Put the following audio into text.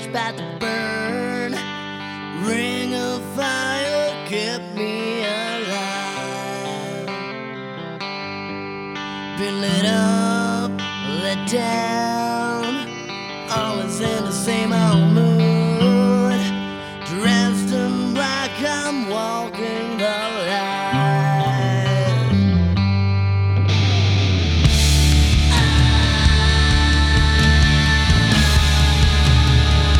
about to burn. Ring of fire kept me alive. Been lit up, let down, always in the same old